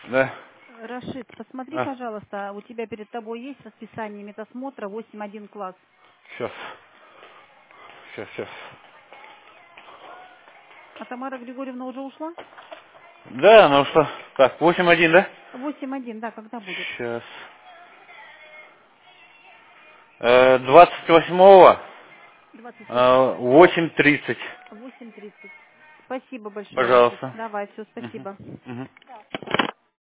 Да. Рашид, посмотри, А, пожалуйста, у тебя перед тобой есть расписание медосмотра 8.1 класс. сейчас. Сейчас. А Тамара Григорьевна уже ушла? Да, ну что? Так, 8-1, да? 8.1, да, когда будет? Сейчас. 28-го, 28-го, 8:30. 8.30. Спасибо большое, Рашид. Пожалуйста. Давай, все, Мгм. спасибо. Мгм.